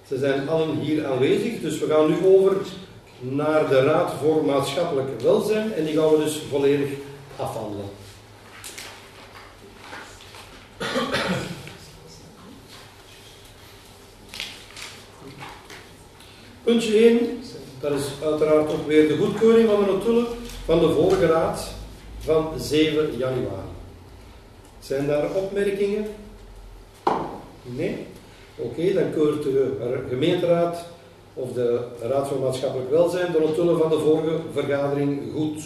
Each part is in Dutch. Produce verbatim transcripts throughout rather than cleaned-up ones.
Ze zijn allen hier aanwezig, dus we gaan nu over naar de Raad voor Maatschappelijk Welzijn en die gaan we dus volledig afhandelen. Puntje één, dat is uiteraard ook weer de goedkeuring van de notulen van de vorige raad van zeven januari. Zijn daar opmerkingen? Nee? Oké, okay, dan keurt de gemeenteraad of de Raad voor Maatschappelijk Welzijn de notulen van de vorige vergadering goed.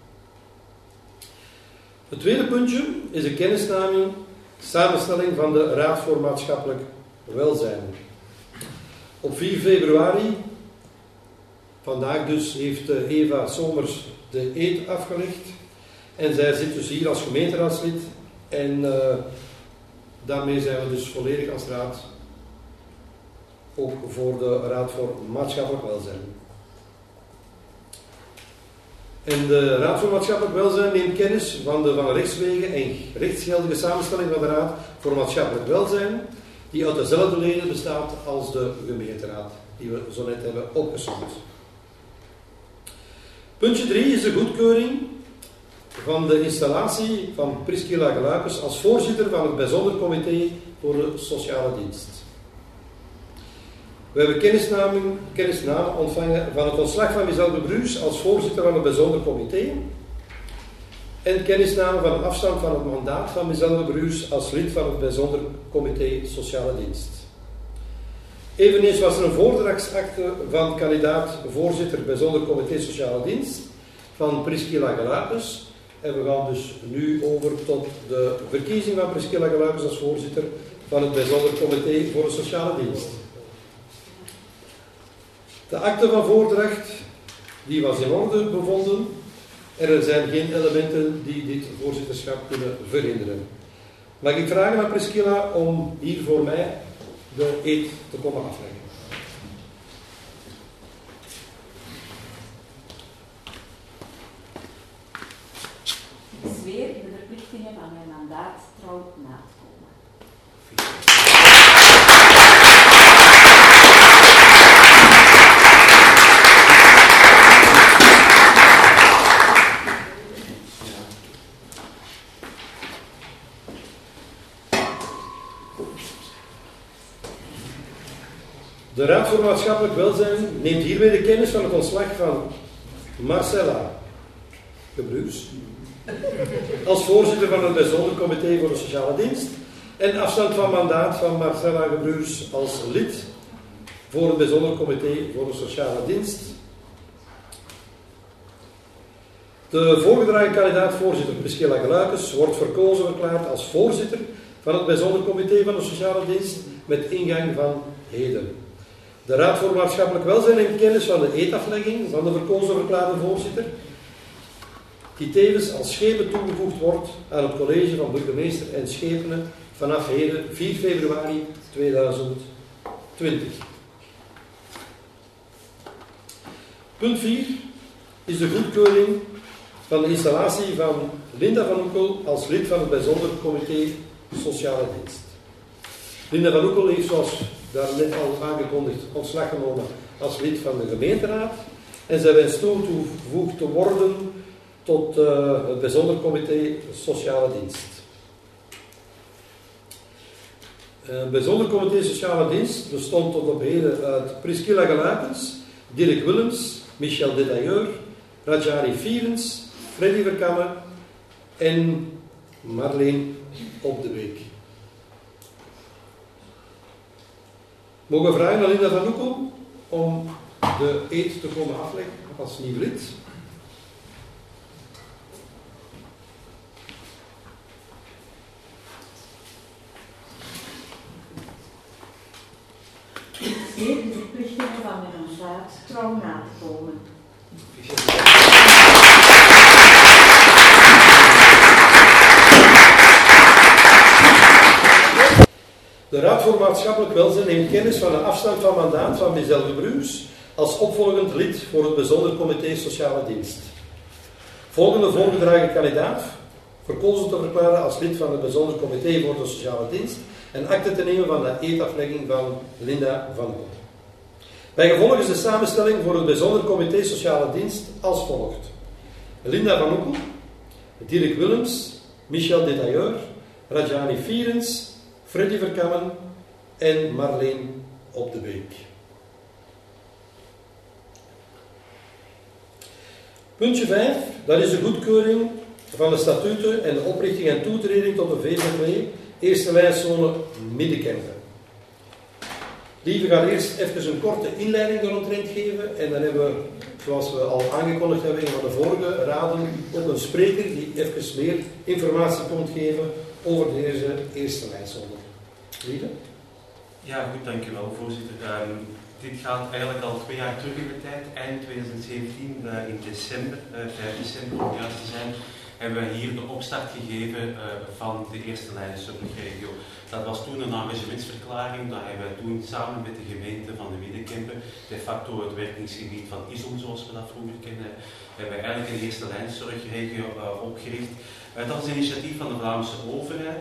Het tweede puntje is de kennisnaming, samenstelling van de Raad voor Maatschappelijk Welzijn. Op vier februari, vandaag dus, heeft Eva Somers de eed afgelegd. En zij zit dus hier als gemeenteraadslid. En uh, daarmee zijn we dus volledig als raad ook voor de Raad voor Maatschappelijk Welzijn. En de Raad voor Maatschappelijk Welzijn neemt kennis van de van rechtswege en rechtsgeldige samenstelling van de Raad voor Maatschappelijk Welzijn, die uit dezelfde leden bestaat als de gemeenteraad, die we zo net hebben opgesomd. Puntje drie is de goedkeuring van de installatie van Priscilla Geluipers als voorzitter van het bijzonder comité voor de sociale dienst. We hebben kennisnaming, kennisname ontvangen van het ontslag van Michel de Bruus als voorzitter van het bijzonder comité en kennisname van de afstand van het mandaat van Michel de Bruus als lid van het bijzonder comité sociale dienst. Eveneens was er een voordrachtsakte van kandidaat voorzitter bijzonder comité sociale dienst van Priscilla Geluipers. En we gaan dus nu over tot de verkiezing van Priscilla Geluipers als voorzitter van het bijzonder comité voor de sociale dienst. De akte van voordracht, die was in orde bevonden. En er zijn geen elementen die dit voorzitterschap kunnen verhinderen. Mag ik vragen aan Priscilla om hier voor mij de eed te komen afleggen? Ik zweer de verplichtingen van mijn mandaat trouw na te komen. De Raad voor Maatschappelijk Welzijn neemt hiermee de kennis van het ontslag van Marcella Gebruus als voorzitter van het bijzonder comité voor de sociale dienst en afstand van mandaat van Marcella Gebruus als lid voor het bijzonder comité voor de sociale dienst. De voorgedragen kandidaat voorzitter Priscilla Geluipers wordt verkozen verklaard als voorzitter van het bijzonder comité van de sociale dienst met ingang van heden. De Raad voor Maatschappelijk Welzijn neemt kennis van de eedaflegging van de verkozen verklaarde voorzitter, die tevens als schepen toegevoegd wordt aan het college van burgemeester en schepenen vanaf heden vier februari tweeduizend twintig. Punt vier is de goedkeuring van de installatie van Linda van Oekel als lid van het bijzonder comité sociale dienst. Linda van Oekel heeft, zoals daar net al aangekondigd, ontslag genomen als lid van de gemeenteraad en zij wenst toegevoegd te worden tot uh, het bijzonder comité sociale dienst. Uh, het bijzonder comité sociale dienst bestond tot op heden uit Priscilla Geluipens, Dirk Willems, Michel Detailleur, Rajari Vierens, Freddy Verkamme en Marleen Op de Beek. Mogen we vragen aan Linda van Oekel om de eed te komen afleggen als nieuw lid? Ik zweer de verplichtingen van mijn mandaat trouw na te komen. De Raad voor Maatschappelijk Welzijn neemt kennis van de afstand van mandaat van Michel de Bruus als opvolgend lid voor het bijzonder comité sociale dienst. Volgende voorgedragen kandidaat, verkozen te verklaren als lid van het bijzonder comité voor de sociale dienst en akte te nemen van de eedaflegging van Linda van Oekel. Bijgevolg is de samenstelling voor het bijzonder comité Sociale Dienst als volgt. Linda van Oekel, Dirk Willems, Michel Detailleur, Rajani Vierens, Freddy Verkammen en Marleen Op de Beek. Puntje vijf, dat is de goedkeuring van de statuten en de oprichting en toetreding tot de V Z W, eerste lijnzone Middenkempen. Lieve gaat eerst even een korte inleiding eromtrent geven en dan hebben we, zoals we al aangekondigd hebben in van de vorige raden, ook een spreker die even meer informatie komt geven over deze eerste lijnzone. Lieve? Ja, goed, dankjewel voorzitter. Um, dit gaat eigenlijk al twee jaar terug in de tijd, eind twintig zeventien, uh, in december, uh, vijf december om juist te zijn, hebben we hier de opstart gegeven uh, van de eerste lijnenzorgregio. Dat was toen een engagementsverklaring, dat hebben we toen samen met de gemeente van de Middenkempen, de facto het werkingsgebied van I S O M zoals we dat vroeger kennen, hebben we eigenlijk een eerste lijnenzorgregio uh, opgericht. Uh, dat is een initiatief van de Vlaamse overheid.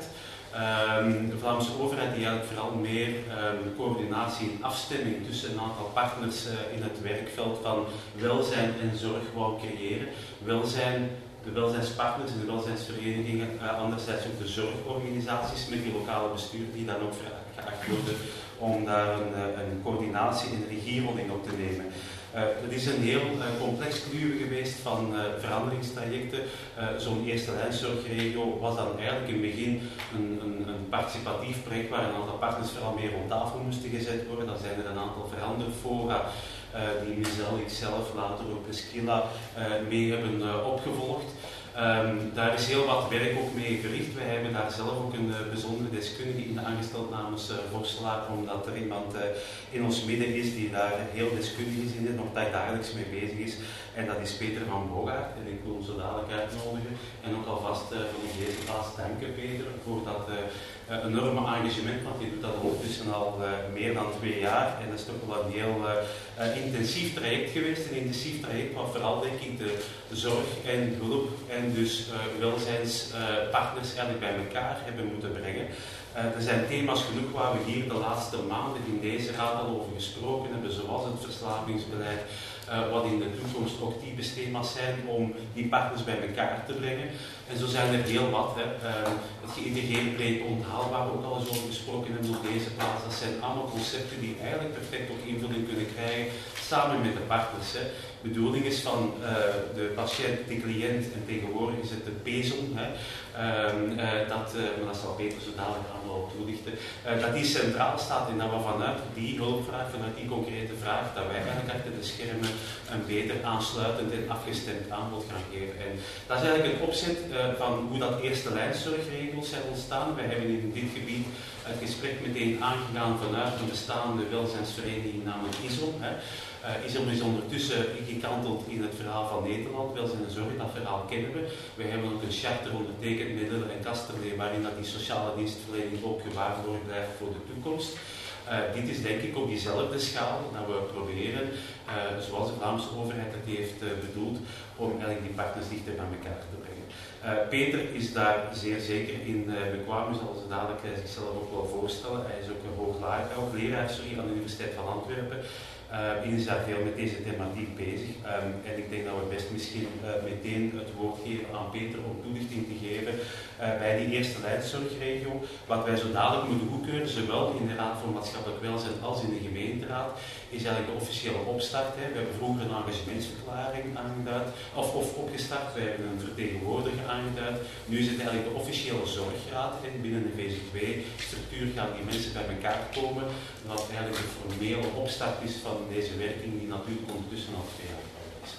Um, de Vlaamse overheid die eigenlijk vooral meer um, coördinatie en afstemming tussen een aantal partners uh, in het werkveld van welzijn en zorg wou creëren. Welzijn, de welzijnspartners en de welzijnsverenigingen, uh, anderzijds ook de zorgorganisaties met die lokale bestuur die dan ook geacht worden om daar een, een coördinatie en regierol in op te nemen. Uh, het is een heel uh, complex kluwen geweest van uh, veranderingstrajecten. Uh, Zo'n eerste lijnzorgregio was dan eigenlijk in het begin een, een, een participatief project waar een aantal partners vooral meer op tafel moesten gezet worden. Dan zijn er een aantal veranderfora uh, die Mizel, ikzelf, later ook Eskila uh, mee hebben uh, opgevolgd. Um, daar is heel wat werk ook mee verricht. Wij hebben daar zelf ook een uh, bijzondere deskundige in aangesteld namens uh, Vorstelaar, omdat er iemand uh, in ons midden is die daar heel deskundig is in en ook daar dagelijks mee bezig is. En dat is Peter van Bogaert. En ik wil hem zo dadelijk uitnodigen. En ook alvast uh, van deze plaats danken, Peter, voor dat uh, uh, enorme engagement, want je doet dat ondertussen al uh, meer dan twee jaar. En dat is toch wel een heel uh, uh, intensief traject geweest. Een intensief traject wat vooral, denk ik, de, de zorg en hulp en dus uh, welzijnspartners uh, eigenlijk bij elkaar hebben moeten brengen. Uh, er zijn thema's genoeg waar we hier de laatste maanden in deze raad al over gesproken hebben, zoals het verslavingsbeleid, uh, wat in de toekomst ook typisch thema's zijn om die partners bij elkaar te brengen. En zo zijn er heel wat. Hè. Uh, het geïntegreerd breed onthaalbaar, ook al eens over gesproken hebben op deze plaats. Dat zijn allemaal concepten die eigenlijk perfect ook invulling kunnen krijgen samen met de partners. Hè. De bedoeling is van uh, de patiënt, de cliënt en tegenwoordig is het de P E Z O N, hè, um, uh, dat, uh, maar dat zal Peter zo dadelijk allemaal toelichten, uh, dat die centraal staat en dat we vanuit die hulpvraag, vanuit die concrete vraag, dat wij eigenlijk achter de schermen een beter aansluitend en afgestemd aanbod gaan geven. En dat is eigenlijk een opzet uh, van hoe dat eerste lijnszorgregels zijn ontstaan. Wij hebben in dit gebied het gesprek meteen aangegaan vanuit een bestaande welzijnsvereniging namelijk I S O M. Hè. Uh, I S O M is ondertussen gekanteld in het verhaal van Nederland. Welzijn en zorg, dat verhaal kennen we. We hebben ook een charter ondertekend met Lille en Kasterlee, waarin dat die sociale dienstverlening ook gewaarborgd blijft voor de toekomst. Uh, dit is denk ik op diezelfde schaal dat we proberen, uh, zoals de Vlaamse overheid het heeft uh, bedoeld, om eigenlijk die partners dichter bij elkaar te brengen. Uh, Peter is daar zeer zeker in uh, bekwaam, zal ze dadelijk uh, zichzelf ook wel voorstellen. Hij is ook een hoogleraar sorry, aan de Universiteit van Antwerpen. Uh, is daar veel met deze thematiek bezig. Um, en ik denk dat we best misschien uh, meteen het woord geven aan Peter om toelichting te geven uh, bij die eerste lijnszorgregio. Wat wij zo dadelijk moeten goedkeuren, zowel in de Raad voor Maatschappelijk Welzijn als in de gemeenteraad, is eigenlijk de officiële opstart. Hè. We hebben vroeger een engagementsverklaring aangeduid, of, of opgestart, we hebben een vertegenwoordiger aangeduid. Nu is het eigenlijk de officiële zorgraad en binnen de V Z W-structuur gaan die mensen bij elkaar komen, wat eigenlijk de formele opstart is van deze werking die natuurlijk ondertussen al twee jaar oud is.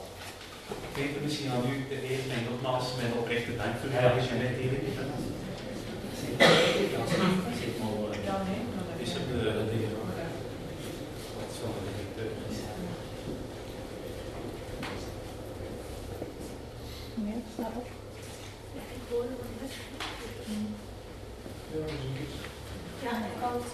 Peter, misschien aan u de eer en nogmaals mijn oprechte dank voor uw engagement hierin. Is er de dingen? Wat zal de directeur? Nee, dat staat op. Ja, ik hoor het. Ja, ik kan het.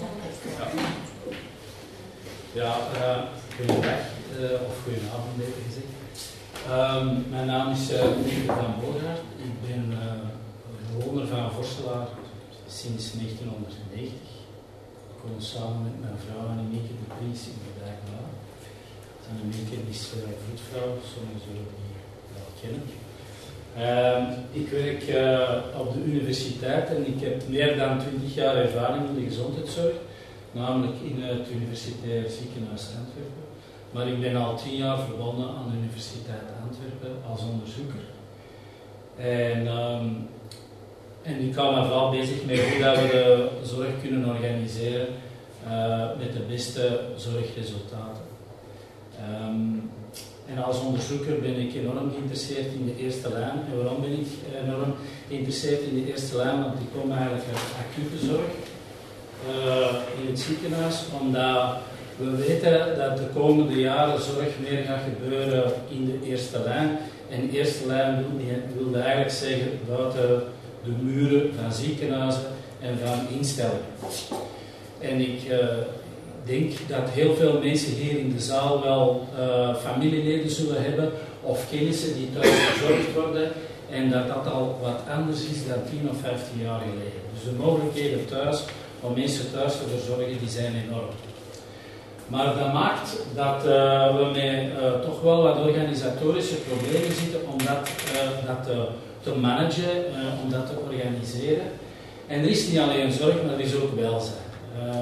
Ja, uh, goedendag, uh, of goedenavond beter gezegd. Um, mijn naam is uh, Peter van Bogaert. Ik ben uh, bewoner van Vorstelaar sinds negentienhonderdnegentig. Ik woon samen met mijn vrouw Annemieke de Vries in de Mieke is uh, voetvrouw, sommigen zullen die wel kennen. Uh, ik werk uh, op de universiteit en ik heb meer dan twintig jaar ervaring in de gezondheidszorg, namelijk in het Universitair Ziekenhuis Antwerpen. Maar ik ben al tien jaar verbonden aan de Universiteit Antwerpen als onderzoeker. En, um, en ik hou me vooral bezig met hoe dat we de zorg kunnen organiseren uh, met de beste zorgresultaten. Um, en als onderzoeker ben ik enorm geïnteresseerd in de eerste lijn. En waarom ben ik enorm geïnteresseerd in de eerste lijn? Want ik kom eigenlijk uit acute zorg uh, in het ziekenhuis, omdat we weten dat de komende jaren zorg meer gaat gebeuren in de eerste lijn. En de eerste lijn wilde eigenlijk zeggen buiten de muren van ziekenhuizen en van instellingen. En ik uh, denk dat heel veel mensen hier in de zaal wel uh, familieleden zullen hebben of kennissen die thuis verzorgd worden en dat dat al wat anders is dan tien of vijftien jaar geleden. Dus de mogelijkheden thuis om mensen thuis te verzorgen die zijn enorm. Maar dat maakt dat uh, we met uh, toch wel wat organisatorische problemen zitten om dat, uh, dat te, te managen, uh, om dat te organiseren. En er is niet alleen zorg, maar er is ook welzijn. Uh,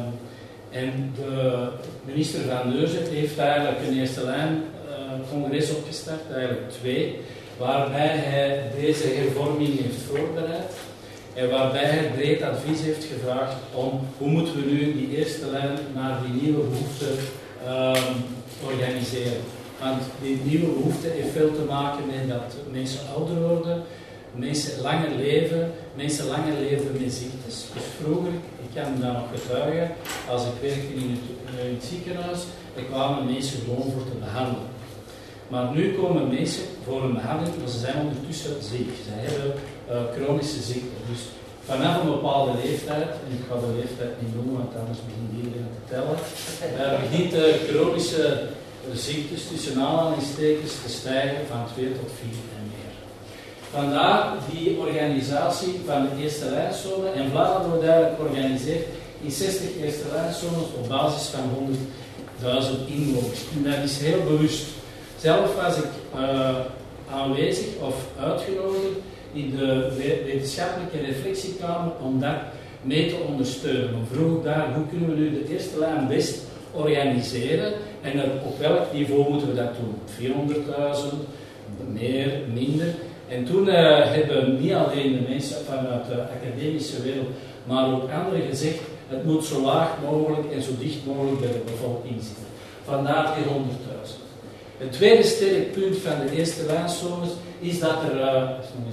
en de minister Van Neuzen heeft eigenlijk een eerste lijn uh, congres opgestart, eigenlijk twee, waarbij hij deze hervorming heeft voorbereid. En waarbij hij breed advies heeft gevraagd om hoe moeten we nu die eerste lijn naar die nieuwe behoeften um, organiseren. Want die nieuwe behoefte heeft veel te maken met dat mensen ouder worden, mensen langer leven, mensen langer leven met ziektes. Dus vroeger, ik kan me daar nog getuigen, als ik werkte in het, in het ziekenhuis, er kwamen mensen gewoon voor te behandelen. Maar nu komen mensen voor een behandeling, maar ze zijn ondertussen ziek. Ze hebben uh, chronische ziekte. Dus vanaf een bepaalde leeftijd, en ik ga de leeftijd niet noemen, want anders begint iedereen te tellen, uh, begint de chronische ziektes tussen aanhalingstekens te stijgen van twee tot vier en meer. Vandaar die organisatie van de eerste lijnzone. En Vlaanderen wordt eigenlijk georganiseerd in zestig eerste lijnzones op basis van honderdduizend inwoners. En dat is heel bewust. Zelf was ik uh, aanwezig of uitgenodigd in de wetenschappelijke reflectiekamer om dat mee te ondersteunen. Dan vroeg ik daar, hoe kunnen we nu de eerste lijn best organiseren en op welk niveau moeten we dat doen? vierhonderdduizend, meer, minder. En toen uh, hebben niet alleen de mensen vanuit de academische wereld, maar ook anderen gezegd, het moet zo laag mogelijk en zo dicht mogelijk bij de bevolking zitten. Vandaar die honderdduizend. Het tweede sterk punt van de eerste lijnzones is dat er, uh,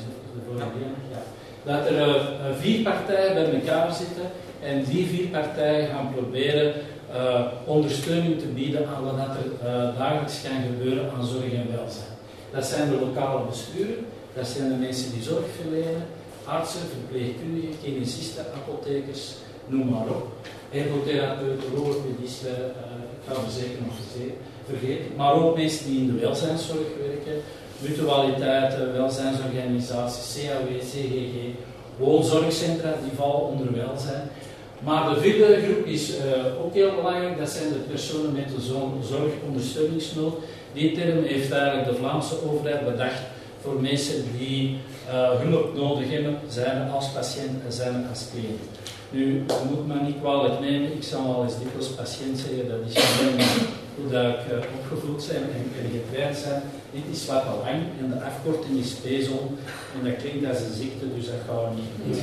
ja, dat er uh, vier partijen bij elkaar zitten en die vier partijen gaan proberen uh, ondersteuning te bieden aan wat er uh, dagelijks kan gebeuren aan zorg en welzijn. Dat zijn de lokale besturen, dat zijn de mensen die zorg verlenen, artsen, verpleegkundigen, kinesisten, apothekers, noem maar op. Ergotherapeuten, logopedisten, uh, ik ga er zeker nog vergeten. Maar ook mensen die in de welzijnszorg werken, mutualiteiten, welzijnsorganisaties, C A W, C G G, woonzorgcentra, die vallen onder welzijn. Maar de vierde groep is uh, ook heel belangrijk, dat zijn de personen met de zorgondersteuningsnood. Die term heeft eigenlijk de Vlaamse overheid bedacht voor mensen die uh, hulp nodig hebben, zijn als patiënt en zijn als cliënt. Nu, dat moet me niet kwalijk nemen, ik zal al eens dikwijls patiënt zeggen, dat is gewoon hoe dat ik uh, opgevoed zijn en, en getraind zijn. Dit is wat al lang en de afkorting is P Z O N en dat klinkt als een ziekte, dus dat gaan we niet.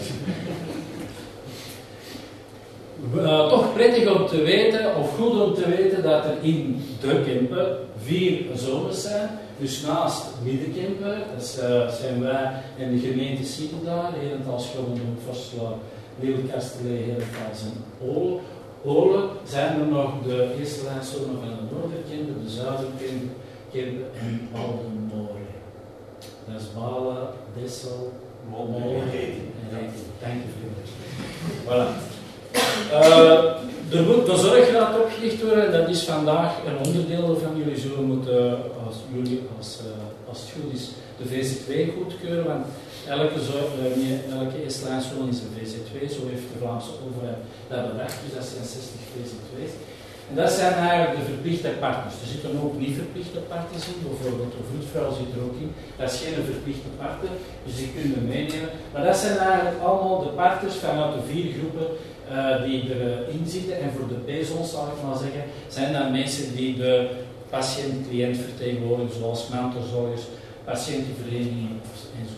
Uh, toch prettig om te weten, of goed om te weten, dat er in de Kempen vier zones zijn. Dus naast Middenkempen, dat is, uh, zijn wij en de gemeente Siependaar, Herentals, Groningen, Vorsla, Leeuwen-Kasterlee, Herentals en Olen. Olen zijn er nog de eerste lijnzone van de Noorderkempen, de Zuiderkempen en Waldenmolen. Dat is Balen, Dessel, Molen en Reten. Dank u veel. Voilà. Uh, er moet de zorgraad opgericht worden, dat is vandaag een onderdeel van jullie. Zullen moeten, als jullie, als, uh, als het goed is, de V Z twee goedkeuren, want elke, zorg, uh, elke eerste lijnzone is een V Z twee, zo heeft de Vlaamse overheid dat bedacht, dus dat zijn zestig V Z twee's. En dat zijn eigenlijk de verplichte partners. Er zitten ook niet verplichte partners in, bijvoorbeeld de voetvrouw zit er ook in. Dat is geen verplichte partner, dus die kunnen we meenemen. Maar dat zijn eigenlijk allemaal de partners vanuit de vier groepen uh, die erin uh, zitten. En voor de P-zones, zal ik maar zeggen, zijn dat mensen die de patiënt-cliënt vertegenwoordigen, zoals mantelzorgers, patiëntenverenigingen enzovoort.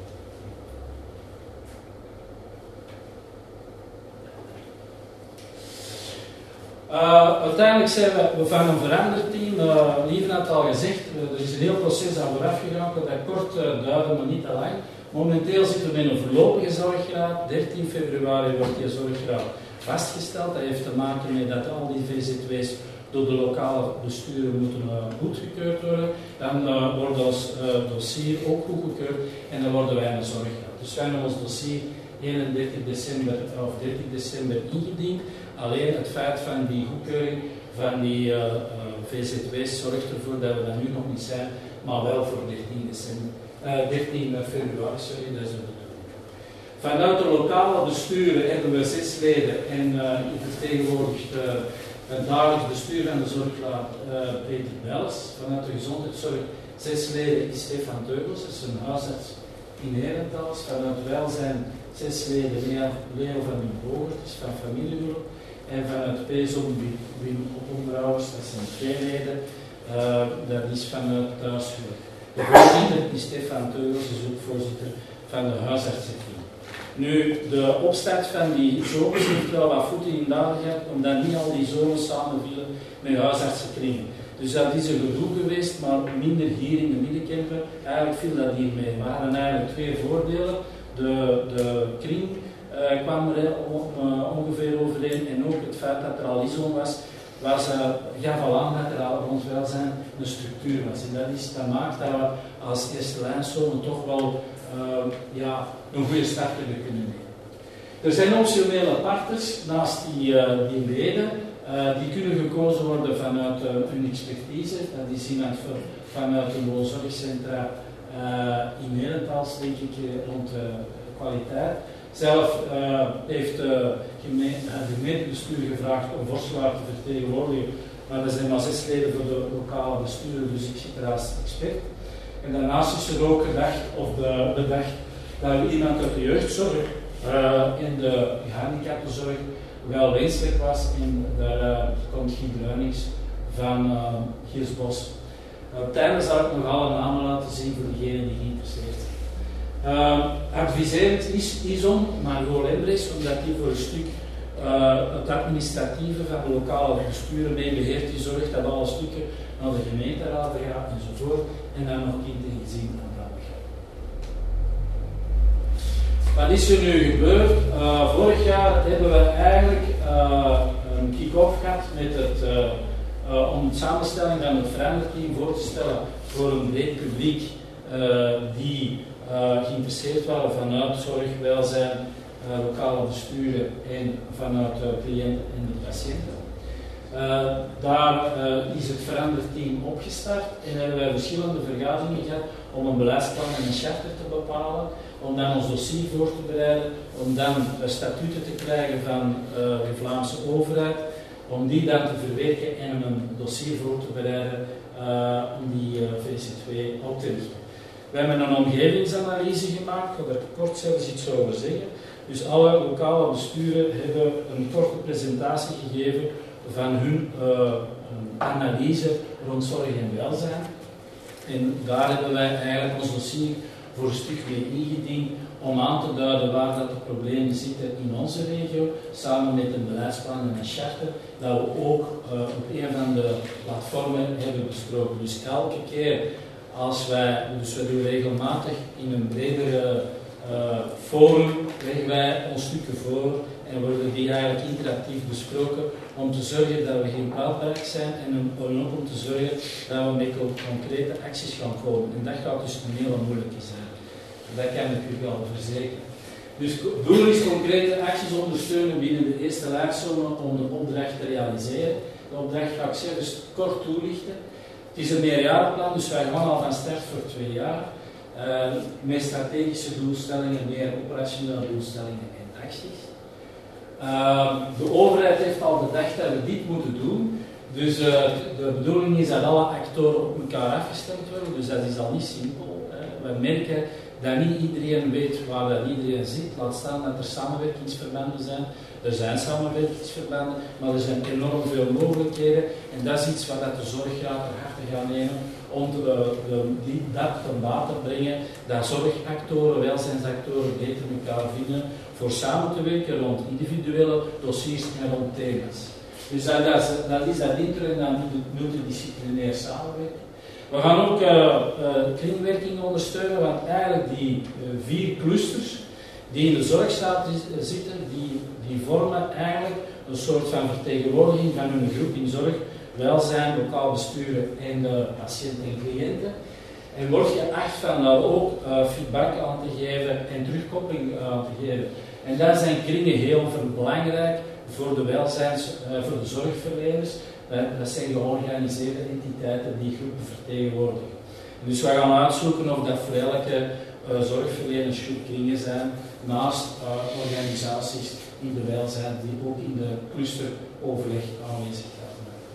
Uh, uiteindelijk zijn we, we van een veranderd team, uh, Lieven had al gezegd, uh, er is een heel proces aan vooraf gegaan, ik wil dat kort uh, duiden, maar niet te lang. Momenteel zitten we in een voorlopige zorgraad, dertien februari wordt die zorgraad vastgesteld. Dat heeft te maken met dat al die V Z W's door de lokale besturen moeten uh, goedgekeurd worden. Dan uh, wordt ons uh, dossier ook goedgekeurd en dan worden wij een zorgraad. Dus wij hebben ons dossier eenendertig december of dertig december ingediend. Alleen het feit van die goedkeuring van die uh, uh, V Z W's zorgt ervoor dat we dat nu nog niet zijn, maar wel voor dertien december, uh, dertien februari, sorry, dat is de bedoeling. Vanuit de lokale besturen hebben we zes leden en uh, vertegenwoordigt uh, het dagelijks bestuur van de zorgraad uh, Peter Bels. Vanuit de gezondheidszorg zes leden is Stefan Teugels, dat is een huisarts in Herentals. Vanuit welzijn zes leden Leo van den Bogert, dat is van familiehulp. En vanuit P-zone Wim Oppenbrouwers, dat zijn twee leden, uh, dat is vanuit thuishulp. De voorzitter is Stefan Teugels, is ook voorzitter van de huisartsenkring. Nu, de opstart van die zones heeft wel wat voeten in de aarde gehad, omdat niet al die zones samenvielen met huisartsenkringen. Dus dat is een gedoe geweest, maar minder hier in de Middenkempen. Eigenlijk viel dat hier mee. We hadden eigenlijk twee voordelen. De, de kring uh, kwam er uh, ongeveer overeen en ook het feit dat er al ISO was, was uh, gaf al aan dat er al rond welzijn een structuur was. En dat, is, dat maakt dat we als eerste lijnzone toch wel uh, ja, een goede start hebben kunnen nemen. Er zijn optionele partners naast die, uh, die leden. Uh, die kunnen gekozen worden vanuit uh, hun expertise. Dat is iemand vanuit een woonzorgcentra uh, in Herentals, denk ik, rond uh, kwaliteit. Zelf uh, heeft uh, gemeen, uh, de gemeentebestuur gevraagd om Vorselaar te vertegenwoordigen, maar er zijn maar zes leden voor de lokale besturen, dus ik zit er als expert. En daarnaast is er ook gedacht, of de, bedacht, dat we iemand uit de jeugdzorg uh, en de gehandicaptenzorg wel wenselijk was, en daar uh, komt Guy Bruinings van uh, Giersbos. Uiteindelijk zal ik nog alle namen laten zien voor degenen die geïnteresseerd zijn. Uh, adviserend is ISOM, Margot Lembrechts, omdat die voor een stuk uh, het administratieve van de lokale besturen mee beheert, die zorgt dat alle stukken naar de gemeenteraden gaan enzovoort, en dan nog kind en gezin aan de hand gaan. Wat is er nu gebeurd? Uh, vorig jaar hebben we eigenlijk uh, een kick-off gehad met het, uh, uh, om de samenstelling van het veranderteam voor te stellen voor een breed publiek uh, die uh, geïnteresseerd waren vanuit zorg, welzijn, uh, lokale besturen en vanuit de cliënten en de patiënten. Uh, daar uh, is het veranderteam opgestart en hebben wij verschillende vergaderingen gehad om een beleidsplan en een charter te bepalen, om dan ons dossier voor te bereiden, om dan de statuten te krijgen van uh, de Vlaamse overheid, om die dan te verwerken en een dossier voor te bereiden uh, om die uh, V Z W op te richten. We hebben een omgevingsanalyse gemaakt, ik ga er kort zelfs iets over zeggen. Dus alle lokale besturen hebben een korte presentatie gegeven van hun uh, analyse rond zorg en welzijn. En daar hebben wij eigenlijk ons dossier voor een stuk mee ingediend om aan te duiden waar dat de problemen zitten in onze regio, samen met een beleidsplan en een charter, dat we ook uh, op een van de platformen hebben besproken. Dus elke keer als wij, dus we doen regelmatig in een bredere uh, forum, leggen wij ons stukken voor en worden die eigenlijk interactief besproken om te zorgen dat we geen paalpark zijn en ook om te zorgen dat we met concrete acties gaan komen. En dat gaat dus een hele moeilijke zijn. Dat kan ik u wel verzekeren. Dus het doel is concrete acties ondersteunen binnen de eerste laagzone om de opdracht te realiseren. De opdracht ga ik zelfs kort toelichten. Het is een meerjarenplan, dus wij gaan al van start voor twee jaar. Uh, met strategische doelstellingen, meer operationele doelstellingen en acties. Uh, de overheid heeft al bedacht dat we dit moeten doen. Dus uh, de bedoeling is dat alle actoren op elkaar afgestemd worden, dus dat is al niet simpel. Hè. We merken dat niet iedereen weet waar dat iedereen zit, laat staan dat er samenwerkingsverbanden zijn. Er zijn samenwerkingsverbanden, maar er zijn enorm veel mogelijkheden en dat is iets wat dat de zorg gaat ter harte gaan nemen om te, de, die, dat ten bate brengen, dat zorgactoren, welzijnsactoren beter elkaar vinden voor samen te werken rond individuele dossiers en rond thema's. Dus dat, dat, is, dat is dat inter- en dat multidisciplinair samenwerken. We gaan ook uh, uh, kringwerking ondersteunen, want eigenlijk die uh, vier clusters die in de zorgstaat zitten, die, die vormen eigenlijk een soort van vertegenwoordiging van hun groep in zorg, welzijn, lokaal besturen en de patiënten en cliënten. En word je geacht van daar ook uh, feedback aan te geven en terugkoppeling aan te geven. En daar zijn kringen heel belangrijk voor de welzijns, uh, voor de zorgverleners. Uh, dat zijn georganiseerde entiteiten die groepen vertegenwoordigen. En dus we gaan uitzoeken of dat voor elke uh, zorgverlenersgroep kringen zijn, naast uh, organisaties in de welzijn die ook in de clusteroverleg aanwezig zijn.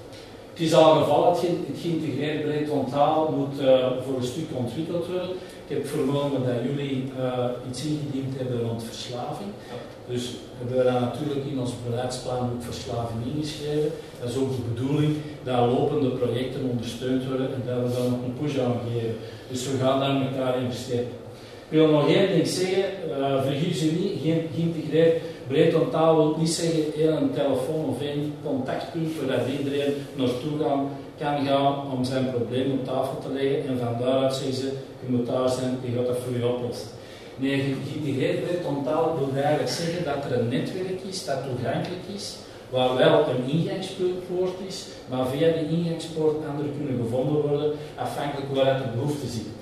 Het is al geval, het, ge het geïntegreerd breed onthaal moet uh, voor een stuk ontwikkeld worden. Ik heb vernomen dat jullie uh, iets ingediend hebben rond verslaving. Dus hebben we daar natuurlijk in ons beleidsplan ook verslaving ingeschreven. Dat is ook de bedoeling dat lopende projecten ondersteund worden en dat we daar nog een push aan geven. Dus we gaan daar met elkaar investeren. Ik wil nog één ding zeggen, uh, vergis je niet, geen geïntegreerd breed onthaal wil niet zeggen één telefoon of één contactpunt waar iedereen naartoe gaan, kan gaan om zijn probleem op tafel te leggen en van daaruit zeggen ze, je moet daar zijn, je gaat dat voor je oplossen. Nee, geïntegreerd breed onthaal wil eigenlijk zeggen dat er een netwerk is dat toegankelijk is, waar wel een ingangspoort is, maar via die ingangspoort anderen kunnen gevonden worden, afhankelijk waaruit de behoefte zit.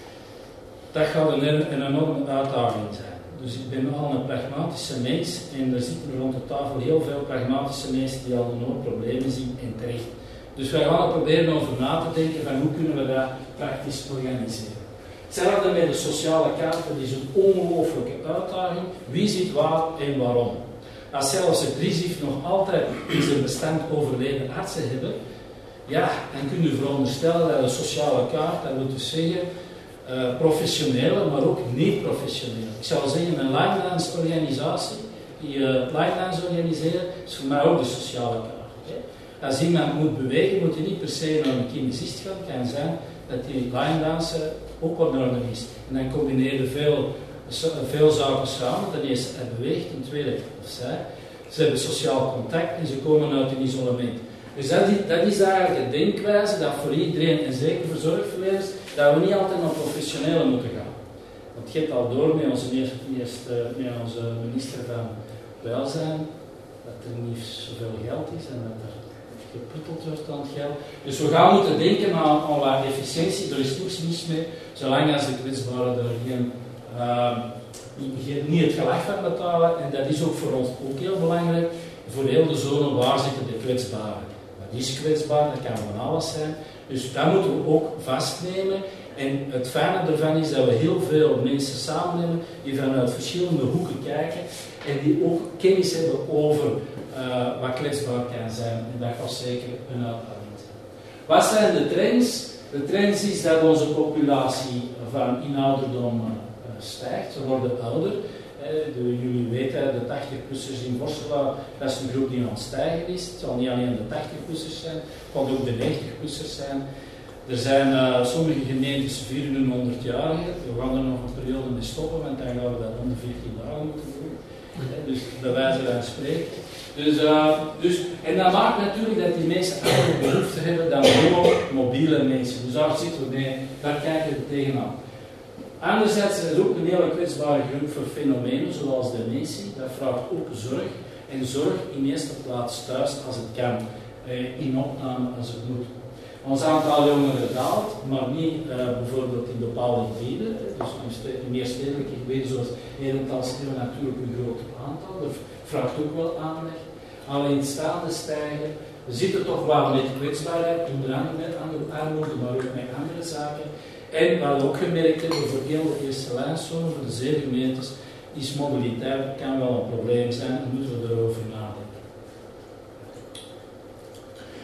Dat gaat een, een enorme uitdaging zijn. Dus ik ben nogal een pragmatische mens en er zitten rond de tafel heel veel pragmatische mensen die al enorm problemen zien en terecht. Dus wij gaan er proberen over na te denken van hoe kunnen we dat praktisch organiseren. Hetzelfde met de sociale kaart, dat is een ongelooflijke uitdaging. Wie zit waar en waarom? Als zelfs het R I S I F nog altijd in zijn bestand overleden artsen hebben, ja, dan kun je veronderstellen dat de sociale kaart, dat wil dus zeggen, Uh, professionele, maar ook niet-professionele. Ik zou zeggen, een line dance organisatie die uh, line dance organiseren, is voor mij ook de sociale kaart. Hè. Als iemand moet bewegen, moet hij niet per se naar een kinesist gaan. Het kan zijn dat die line dancer ook op orde is. En dan combineer je veel, veel zaken samen. Ten eerste, hij beweegt, ten tweede, of zij. Ze hebben sociaal contact en ze komen uit een isolement. Dus dat is, dat is eigenlijk een denkwijze dat voor iedereen, en zeker voor zorgverleners, dat we niet altijd naar professionelen moeten gaan. Want je hebt al door met onze, eerste, met onze minister van Welzijn, dat er niet zoveel geld is en dat er geputteld wordt aan het geld. Dus we gaan moeten denken aan, aan wat efficiëntie, er is niets mis mee, zolang als de kwetsbaren er geen, uh, geen, niet het gelag van betalen. En dat is ook voor ons ook heel belangrijk, voor heel de zone, waar zitten de kwetsbaren. Wat is kwetsbaar, dat kan van alles zijn. Dus dat moeten we ook vastnemen. En het fijne ervan is dat we heel veel mensen samen hebben die vanuit verschillende hoeken kijken en die ook kennis hebben over uh, wat kwetsbaar kan zijn. En dat gaat zeker een uitdaging zijn. Wat zijn de trends? De trends is dat onze populatie van in ouderdom uh, stijgt. Ze worden ouder. De, jullie weten, de tachtig-plussers in Borsela, dat is een groep die aan het stijgen is. Het zal niet alleen de tachtig-plussers zijn, het kan ook de negentig-plussers zijn. Er zijn uh, sommige gemeentes vieren hun honderdjarigen. We gaan er nog een periode mee stoppen, want dan gaan we dat onder veertien dagen moeten doen. Dus bij wijze van spreken. Dus, uh, dus, en dat maakt natuurlijk dat die mensen andere behoefte hebben dan gewoon mobiele mensen. Dus daar zitten we mee, daar kijken we tegenaan. Anderzijds is er ook een hele kwetsbare groep voor fenomenen zoals dementie. Dat vraagt ook zorg. En zorg in eerste plaats thuis als het kan. Eh, in opname als het moet. Ons aantal jongeren daalt, maar niet uh, bijvoorbeeld in bepaalde gebieden. Dus in meer stedelijke gebieden zoals Herentals hebben we natuurlijk een groot aantal. Dat vraagt ook wel aanleg. Alleen staande stijgen. We zitten toch wel met kwetsbaarheid, onder andere met armoede, maar ook met andere zaken. En wat we ook gemerkt hebben voor heel de eerste lijnzone, voor de zeven gemeentes, is mobiliteit kan wel een probleem zijn en moeten we erover nadenken.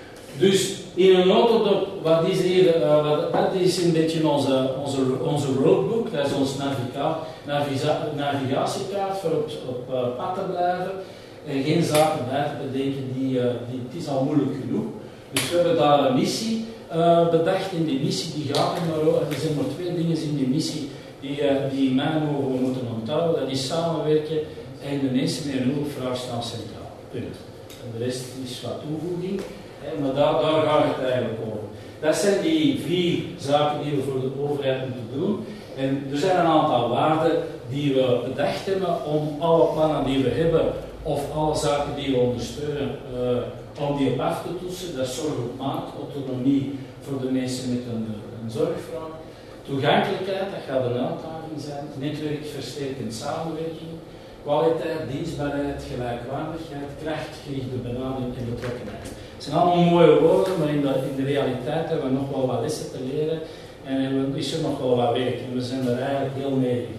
Dus in een notendop, wat is hier, uh, wat, dat is een beetje onze, onze, onze roadbook, dat is onze naviga, naviga, navigatiekaart voor op, op uh, pad te blijven en geen zaken bij te bedenken die, uh, die, het is al moeilijk genoeg. Dus we hebben daar een missie uh, bedacht en die missie die gaat er maar over. Er zijn maar twee dingen in die missie die, uh, die in mijn ogen moeten onthouden. Dat is samenwerken en de mensen met een hulpvraag staan centraal. Punt. En de rest is wat toevoeging. Maar daar, daar gaat het eigenlijk over. Dat zijn die vier zaken die we voor de overheid moeten doen. En er zijn een aantal waarden die we bedacht hebben om alle plannen die we hebben, of alle zaken die we ondersteunen, uh, om die op af te toetsen. Dat is zorg op maat, autonomie voor de mensen met een, een zorgvraag. Toegankelijkheid, dat gaat een uitdaging zijn. Netwerkversterkend samenwerking. Kwaliteit, dienstbaarheid, gelijkwaardigheid, krachtgerichte benadering en betrokkenheid. Het zijn allemaal mooie woorden, maar in de, in de realiteit hebben we nog wel wat lessen te leren en is er nog wel wat werk en we zijn er eigenlijk heel mee in.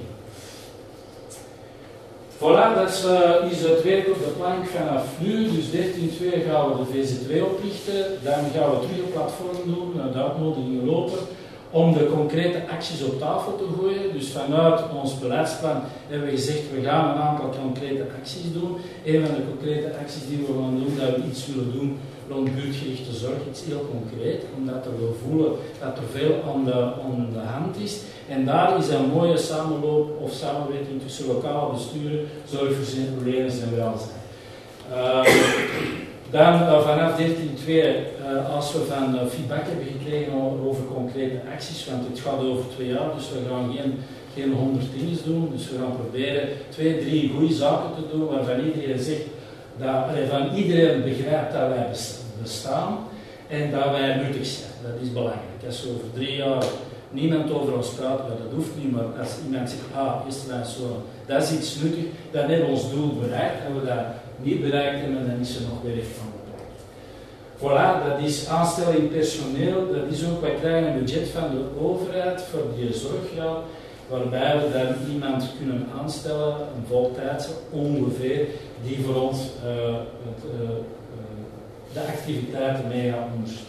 Voilà, dat is, uh, is het werk op de plank vanaf nu. Dus dertien twee gaan we de V Z twee oprichten, dan gaan we terug een platform doen, de uitnodigingen lopen, om de concrete acties op tafel te gooien. Dus vanuit ons beleidsplan hebben we gezegd, we gaan een aantal concrete acties doen. Een van de concrete acties die we gaan doen, dat we iets willen doen rond buurtgerichte zorg, iets heel concreet, omdat we voelen dat er veel aan de, aan de hand is. En daar is een mooie samenloop of samenwerking tussen lokale besturen, zorgverleners en welzijn. Uh, dan uh, vanaf dertien twee, uh, als we van uh, feedback hebben gekregen over concrete acties, want het gaat over twee jaar, dus we gaan geen, geen honderd dingen doen, dus we gaan proberen twee, drie goede zaken te doen waarvan iedereen zegt, dat van iedereen begrijpt dat wij bestaan en dat wij nuttig zijn. Dat is belangrijk. Als over drie jaar niemand over ons praat, dat hoeft niet, maar als iemand zegt, ah, is er zo, dat is iets nuttig, dan hebben we ons doel bereikt. En we dat niet bereikt hebben, dan is er nog werk van bereikt. Voilà, dat is aanstelling personeel, dat is ook, wij krijgen een budget van de overheid voor die zorggraad, waarbij we dan iemand kunnen aanstellen, een voltijdse ongeveer, die voor ons uh, het, uh, uh, de activiteiten mee gaat ondersteunen.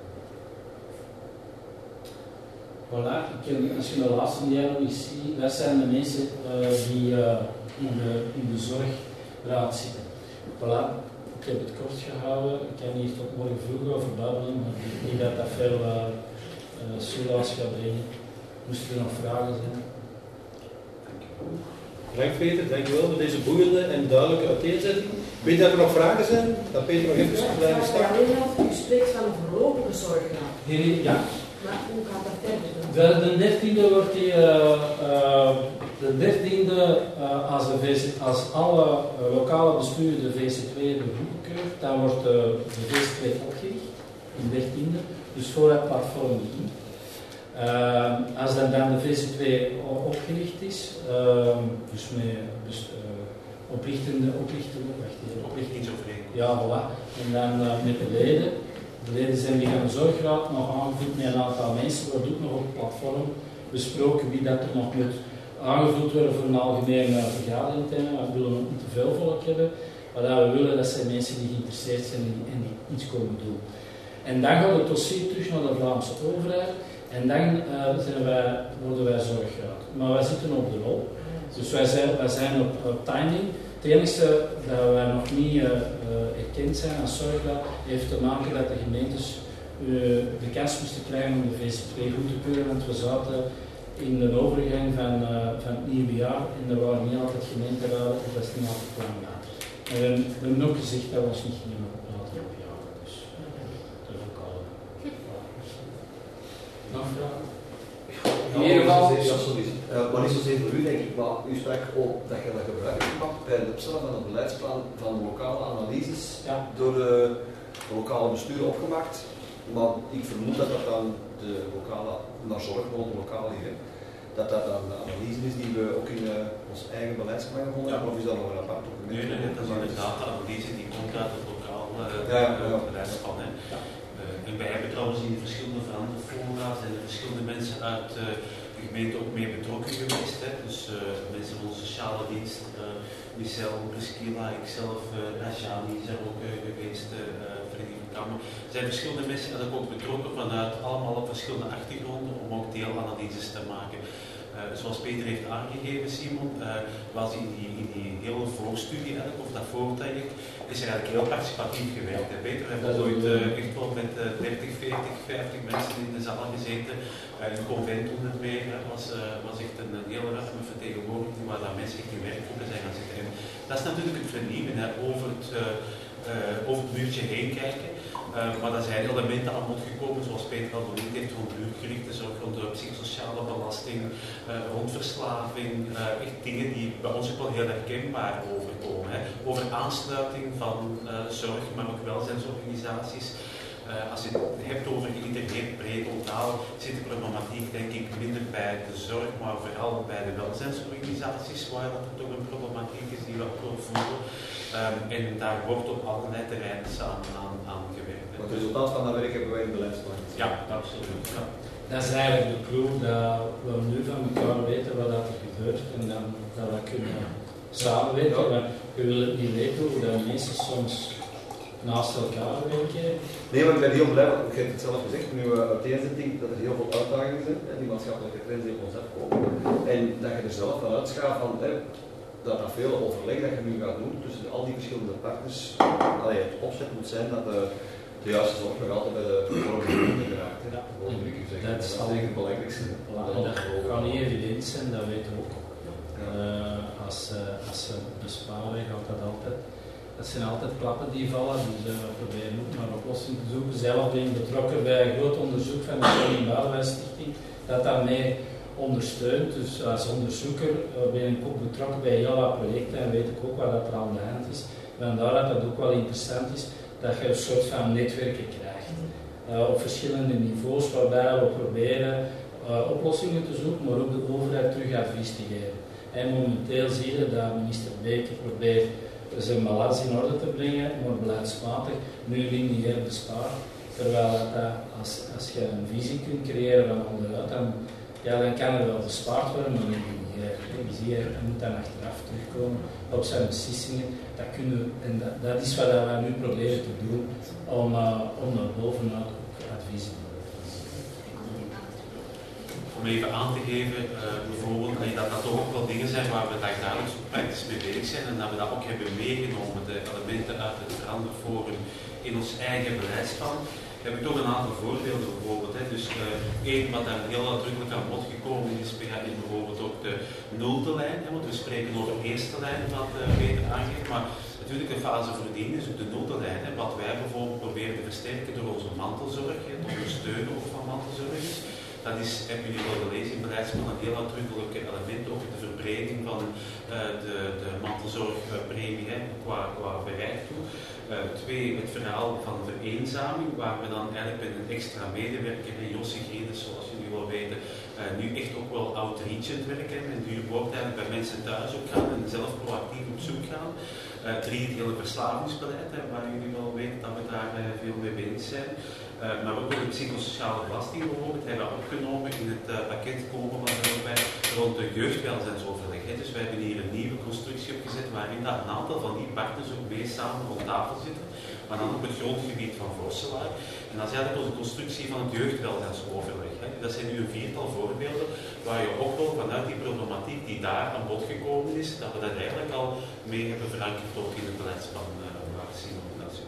Voilà, ik ken, als je de laatste dialoog ziet, dat zijn de mensen uh, die uh, in, de, in de zorgraad zitten. Voilà, ik heb het kort gehouden, ik kan hier tot morgen vroeg over babbelen, maar ik denk niet dat dat veel uh, uh, soelaas gaat brengen. Moesten er nog vragen zijn? Bedankt Peter, dankjewel voor deze boeiende en duidelijke uiteenzetting. Weet je dat er nog vragen zijn? Dat Peter nog even ja, blijven staan. U spreekt van een voorlopige zorgraad. Ja. Maar hoe gaat dat verder? De, de dertiende wordt die, uh, uh, de dertiende, uh, als, de V Z, als alle uh, lokale besturen de V Z twee hebben goedgekeurd, dan wordt uh, de V Z twee opgericht, in dertiende, dus voor het platform begint. Uh, als dan, dan de V Z twee opgericht is, uh, dus met dus, uh, oprichtende, oprichtende, wacht even, oprichtingsovereenkomst. Ja, voilà. En dan uh, met de leden. De leden zijn via een zorgraad nog aangevuld met een aantal mensen. Er wordt ook nog op het platform besproken wie dat er nog moet aangevuld worden voor een algemene uh, vergadering. We willen ook niet te veel volk hebben. Maar dat we willen, dat zijn mensen die geïnteresseerd zijn en, en die iets komen doen. En dan gaat het dossier terug naar de Vlaamse overheid. En dan uh, zijn wij, worden wij zorgraad. Maar wij zitten op de rol. Dus wij zijn, wij zijn op, op timing. Het enige dat wij nog niet uh, uh, erkend zijn als zorgraad heeft te maken dat de gemeentes uh, de kans moesten krijgen om de V Z twee goed te keuren. Want we zaten in de overgang van, uh, van het nieuwe jaar en er waren niet altijd gemeenteraden, of dat is niet altijd plan later. En we, we hebben ook gezegd dat we ons niet gingen laten opjagen. Dus dat is ook al. Nog vragen? Ja, maar, niet zozeer, uh, maar niet zozeer voor u, denk ik, maar u sprak ook dat je dat gebruik hebt gemaakt bij het opstellen van het beleidsplan van lokale analyses ja. door de lokale besturen opgemaakt. Maar ik vermoed dat dat dan de lokale, naar zorg rond de lokale hier, dat dat dan de analyse is die we ook in uh, ons eigen beleidsplan gevonden hebben, ja. Of is dat nog een apart document? Nee, nee, dat is inderdaad de analyse die komt uit het lokaal uh, ja, ja, ja. beleidsplan. Hè. Ja. Uh, en wij hebben trouwens in de verschillende veranderformula's en de verschillende mensen uit uh, de gemeente ook mee betrokken geweest. Hè. Dus uh, mensen van de sociale dienst, uh, Michel, Priscilla, ikzelf, uh, Rajani is er ook uh, geweest, uh, Freddy van Kamer. Er zijn verschillende mensen eigenlijk ook betrokken vanuit allemaal op verschillende achtergronden om ook deelanalyses te maken. Uh, zoals Peter heeft aangegeven, Simon, uh, was in die, in die hele voorstudie eigenlijk, of dat voortraject, is er eigenlijk heel participatief gewerkt. Hè. Peter heeft al ooit uh, echt wel met uh, dertig, veertig, vijftig mensen in de zaal gezeten. Uh, in het convent toen het meer was, uh, was echt een, een hele ruime vertegenwoordiging waar dat mensen echt in werkgroepen zijn gaan zitten. En dat is natuurlijk het vernieuwen, hè, over, het, uh, uh, over het muurtje heen kijken. Uh, maar er zijn elementen aan bod gekomen, zoals Peter al benoemd heeft, rond buurtgerichte zorg, rond de psychosociale belasting, uh, rond verslaving, uh, echt dingen die bij ons ook wel heel herkenbaar overkomen. Hè. Over aansluiting van uh, zorg, maar ook welzijnsorganisaties. Uh, als je het hebt over geïntegreerd breed-totaal, zit de problematiek denk ik minder bij de zorg, maar vooral bij de welzijnsorganisaties, waar dat toch een problematiek is die we ook voelen. Um, en daar wordt op allerlei terreinen samen aan, aan gewerkt. Het resultaat van dat werk hebben wij in het beleidsplan. Ja, absoluut. Ja. Dat is eigenlijk de clue, dat we nu van elkaar weten wat er gebeurt en dan, dat we kunnen samenwerken. Ja. Maar je wil het niet weten hoe dat mensen soms naast elkaar werken. Nee, maar ik ben heel blij, want ik heb het zelf gezegd, nu uh, uiteenzetting, dat er heel veel uitdagingen zijn, hè, die maatschappelijke trends die op ons afkomen. En dat je er zelf van uitgaat van, hè, dat dat veel overleg dat je nu gaat doen tussen al die verschillende partners, allee, het opzet moet zijn dat de, de juiste zorg nog altijd bij de vorming geraakt. Ja. Dat is dat is zeker het belangrijkste. Dat kan niet evident zijn, dat weet je ook. Ja. Uh, als, uh, als ze besparen, gaat dat altijd. Dat zijn altijd klappen die vallen, dus uh, we proberen ook naar oplossingen te zoeken. Zelf ben ik betrokken bij een groot onderzoek van de Koning Boudewijn Stichting, dat daarmee ondersteunt. Dus als onderzoeker uh, ben ik ook betrokken bij heel wat projecten en weet ik ook wat dat er aan de hand is. Vandaar dat het ook wel interessant is dat je een soort van netwerken krijgt. Uh, op verschillende niveaus waarbij we proberen uh, oplossingen te zoeken, maar ook de overheid terug advies te geven. En momenteel zie je dat minister Beker probeert zijn balans in orde te brengen, maar beleidsmatig nu lineair bespaart. Terwijl dat, als, als je een visie kunt creëren van onderuit, dan, ja, dan kan er wel bespaard worden, maar niet lineair. Je ziet, hij moet dan achteraf terugkomen op zijn beslissingen. Dat, kunnen, en dat, dat is wat wij nu proberen te doen, om, uh, om naar bovenuit advies te geven. Om even aan te geven, uh, bijvoorbeeld dat dat toch ook wel dingen zijn waar we dagelijks praktisch mee bezig zijn en dat we dat ook hebben meegenomen, de elementen uit het Veranderforum in ons eigen beleidsplan. Heb ik toch een aantal voorbeelden bijvoorbeeld. Hè. Dus uh, één wat daar heel nadrukkelijk aan bod gekomen is, is bijvoorbeeld ook de nulde lijn, hè, want we spreken over de eerste lijn wat uh, Peter aangeeft, maar natuurlijk een fase voordien is ook de nulde lijn, hè, wat wij bijvoorbeeld proberen te versterken door onze mantelzorg, hè, te ondersteunen ook van mantelzorgers. Dat is, hebben jullie wel gelezen in het beleidsplan, een heel uitdrukkelijk element, ook de verbreding van uh, de, de mantelzorgpremie hè, qua, qua bereik toe. Uh, twee, het verhaal van vereenzaming, waar we dan eigenlijk met een extra medewerker, Jossie Griedes, zoals jullie wel weten, uh, nu echt ook wel outreachend werken, en duur woord eigenlijk bij mensen thuis ook gaan en zelf proactief op zoek gaan. Uh, drie, het hele verslavingsbeleid, hè, waar jullie wel weten dat we daar uh, veel mee bezig zijn. Uh, maar ook de psychosociale belasting bijvoorbeeld hebben we opgenomen in het uh, pakket komen van bij rond de jeugdwelzijnsoverleg. Hè. Dus wij hebben hier een nieuwe constructie opgezet waarin dat een aantal van die partners ook mee samen rond tafel zitten, maar dan op het grondgebied van Vorselaar. En dat is eigenlijk onze constructie van het jeugdwelzijnsoverleg. Hè. Dat zijn nu een viertal voorbeelden waar je ook wel vanuit die problematiek die daar aan bod gekomen is, dat we dat eigenlijk al mee hebben verankerd ook in het beleidsplan uh, laten zien.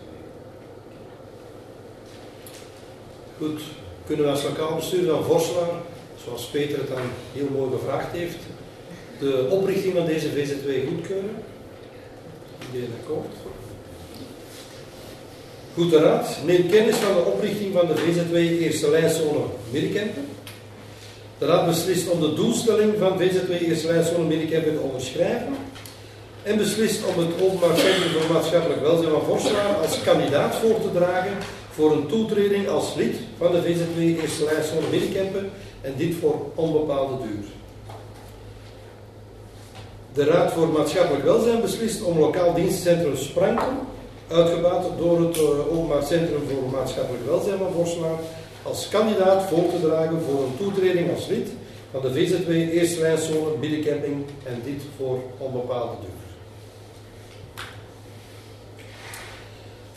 Goed, kunnen we als lokaal bestuur van Vorselaar, zoals Peter het dan heel mooi gevraagd heeft, de oprichting van deze V Z W goedkeuren? Iedereen akkoord? Goed, de Raad neemt kennis van de oprichting van de V Z W Eerste Lijnzone Middenkempen. De Raad beslist om de doelstelling van V Z W Eerste Lijnzone Middenkempen te onderschrijven en beslist om het Openbaar Centrum voor Maatschappelijk Welzijn van Vorselaar als kandidaat voor te dragen voor een toetreding als lid van de V Z W Eerste Lijnzone Middenkempen en dit voor onbepaalde duur. De Raad voor Maatschappelijk Welzijn beslist om lokaal dienstcentrum Sprankel, uitgebouwd door het uh, Openbaar Centrum voor Maatschappelijk Welzijn van Vorselaar, als kandidaat voor te dragen voor een toetreding als lid van de V Z W Eerste Lijnzone Middenkempen en dit voor onbepaalde duur.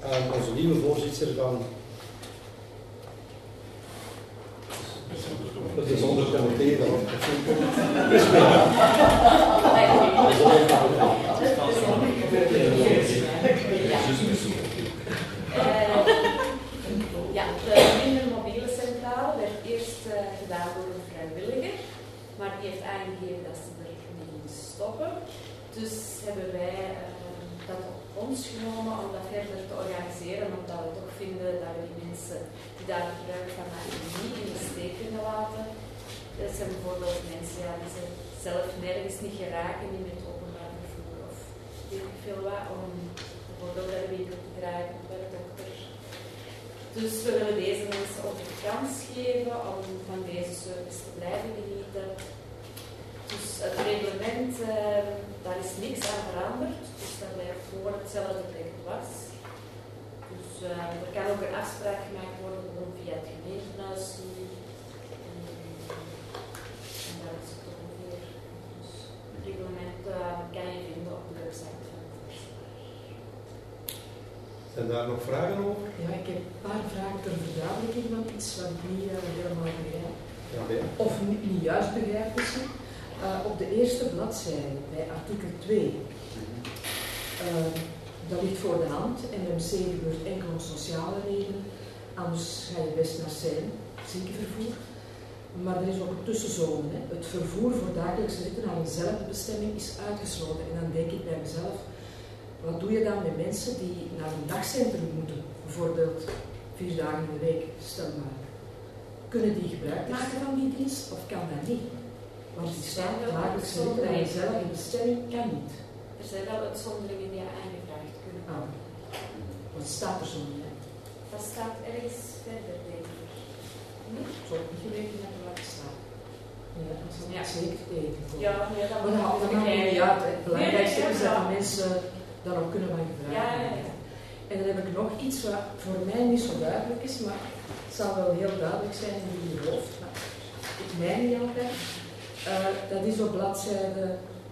aan onze nieuwe voorzitter van het bijzonder comité dan. Ja, de minder mobiele centrale werd eerst uh, gedaan door een vrijwilliger, maar die heeft aangegeven dat ze er mee ging stoppen. Dus hebben wij uh, dat op ons genomen om dat verder te organiseren, omdat we toch vinden dat we die mensen die daar gebruik van maken niet in de steek kunnen laten. Dat zijn bijvoorbeeld mensen ja, die ze zelf nergens niet geraken, niet met openbaar vervoer of weet ik veel wat, om bijvoorbeeld bij de winkel te krijgen of bij de dokter. Dus we willen deze mensen ook de kans geven om van deze service te blijven genieten. Dus het reglement, uh, daar is niks aan veranderd, dus dat blijft gewoon hetzelfde dat het was. Dus uh, er kan ook een afspraak gemaakt worden gewoon via het gemeentehuis. En dat is het ongeveer. Dus het reglement uh, kan je vinden op de website van het Verselaar. Zijn daar nog vragen over? Ja, ik heb een paar vragen ter verduidelijking van iets wat ik niet uh, helemaal begrijp. Ja, nee. Of niet, niet juist begrijp misschien. Uh, op de eerste bladzijde, bij artikel twee, uh, dat ligt voor de hand. N M C gebeurt enkel om sociale redenen, anders ga je best naar C N, ziekenvervoer. Maar er is ook een tussenzone. Hè. Het vervoer voor dagelijkse ritten naar eenzelfde bestemming is uitgesloten. En dan denk ik bij mezelf, wat doe je dan met mensen die naar een dagcentrum moeten? Bijvoorbeeld vier dagen in de week, stel maar. Kunnen die gebruik maken van die dienst of kan dat niet? Want die staat dagelijks ritten naar eenzelfde bestemming kan niet. Er zijn wel uitzonderingen die aangevraagd kunnen Ah. worden. Wat staat er zo niet? Hè? Dat staat ergens verder, denk ik. Nee? Ik zou niet geweten dat er wat staat. Ja, dat is Ja. zeker tegen. Ja, nee, dat Maar dat moet dat ik maakt niet uit. Het belangrijkste Nee, nee, is dat ja. de mensen daar ook kunnen van gebruiken. Ja, ja, ja. En dan heb ik nog iets wat voor mij niet zo duidelijk is, maar het zal wel heel duidelijk zijn in jullie hoofd, maar ik mij niet altijd. Uh, dat is op bladzijde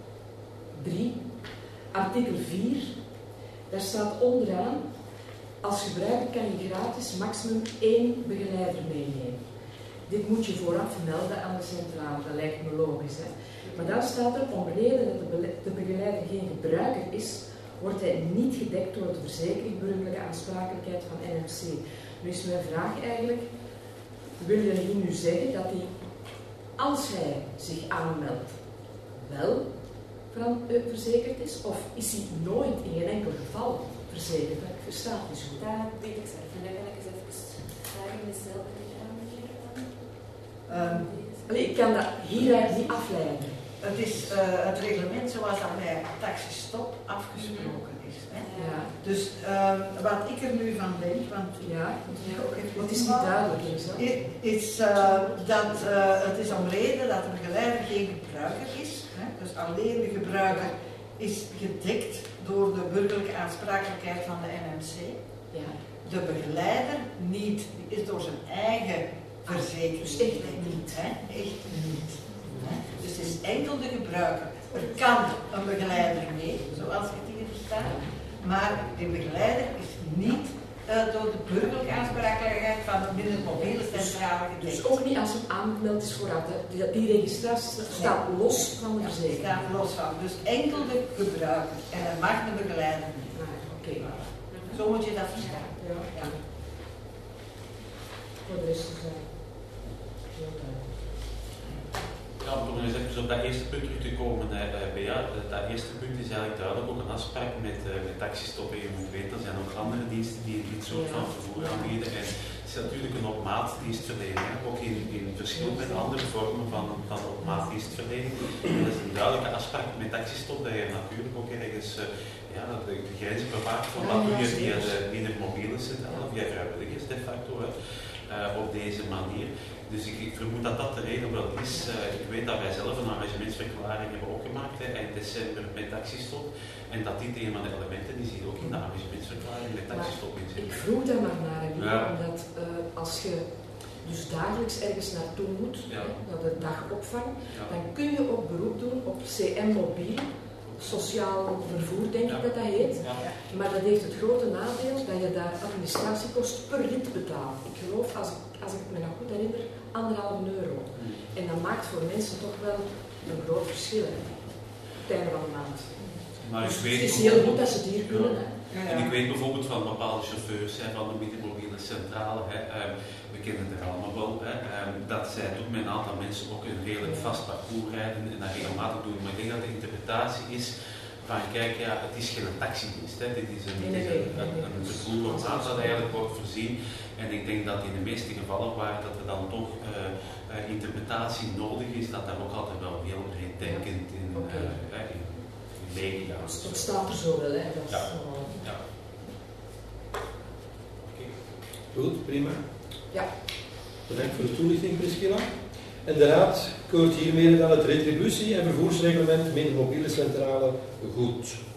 drie, artikel vier. Daar staat onderaan, als gebruiker kan je gratis maximum één begeleider meenemen. Dit moet je vooraf melden aan de centrale, dat lijkt me logisch. Hè? Maar daar staat er, om reden dat de, be- de begeleider geen gebruiker is, wordt hij niet gedekt door de verzekering burgerlijke aansprakelijkheid van N M C. Nu is mijn vraag eigenlijk, wil je hier nu zeggen dat hij, als hij zich aanmeldt, wel van, uh, verzekerd is, of is hij nooit in geen enkel geval verzekerd? Ik versta het niet zo goed. Dat weet ik zelf. En dan kan ik eens even vragen dezelfde die aangegeven van. Um, Allee, ik kan dat hieruit niet afleiden. het is uh, het reglement zoals dat bij taxistop afgesproken is. Hè? Ja. Dus uh, wat ik er nu van denk, want Ja, ik ook even wat is niet duidelijk is, hè? is uh, dat uh, het is om reden dat de begeleider geen gebruiker is. Hè? Dus alleen de gebruiker is gedekt door de burgerlijke aansprakelijkheid van de N M C. Ja. De begeleider niet, die is door zijn eigen verzekering. Dus echt niet. Hè? Echt niet. Hè? Dus het is enkel de gebruiker. Er kan een begeleider mee, zoals het hier staat, maar de begeleider is niet uh, door de burgerlijke aansprakelijkheid van de minder mobiele centrale gedekt. Dus ook niet als het aangemeld is vooraf. Hè? Die, die registratie staat los van de Ja, verzekering. staat los van. Dus enkel de gebruiker en er mag de begeleider niet. Ah, Oké. Okay. Zo moet je dat verstaan. Ja. Ja. Voor de rest is dat heel duidelijk. Ja, om nog eens even op dat eerste punt terug te komen, uh, Bea, dat, dat eerste punt is eigenlijk duidelijk ook een afspraak met, uh, met taxistoppen. Je moet weten, er zijn ook andere diensten die dit soort van vervoer aanbieden. En het is natuurlijk een op maat dienstverlening, hè? Ook in, in verschil met andere vormen van, van op maat dienstverlening. En dat is een duidelijke afspraak met taxistop, dat je natuurlijk ook ergens uh, ja, de, de grenzen bewaakt van wat doe je via de minder mobiele centrale, via vrijwilligers de facto, hè? Uh, op deze manier. Dus ik, ik vermoed dat dat de reden wel is. Uh, ik weet dat wij zelf een engagementsverklaring hebben opgemaakt hè, eind december met taxistop. En dat dit een van de elementen is hier ook in de engagementsverklaring met taxistop in zit. Ik vroeg daar maar naar, hè, Ja. omdat uh, als je dus dagelijks ergens naartoe moet, Ja. hè, naar de dagopvang, Ja. dan kun je ook beroep doen op C M Mobiel sociaal vervoer, denk ik dat dat heet. Ja. Maar dat heeft het grote nadeel dat je daar administratiekost per rit betaalt. Ik geloof, als ik, als ik me nog goed herinner, anderhalve euro. En dat maakt voor mensen toch wel een groot verschil hè, op het einde van de maand. Maar dus ik weet het is heel goed dat ze het hier kunnen. Hè. Ja, ja. En ik weet bijvoorbeeld van bepaalde chauffeurs hè, van de middenmobiele centrale, hè, um, we kennen het allemaal wel, hè, um, dat zij toch met een aantal mensen ook een redelijk vast parcours rijden en dat regelmatig doen. Maar ik denk dat de interpretatie is van kijk, ja, het is geen taxidienst, hè, dit is een, Nee, nee, nee, een, een vervoer op maat dat eigenlijk wordt voorzien. En ik denk dat in de meeste gevallen waar dat er dan toch uh, uh, interpretatie nodig is, dat daar ook altijd wel heel breeddenkend in, Okay. uh, in media. Dat staat er zo wel, hè. Dat is Ja. zo, Ja. Goed, prima. Ja. Bedankt voor de toelichting, Priscilla. En de Raad keurt hiermee dan het retributie- en vervoersreglement Middenmobiele Centrale goed.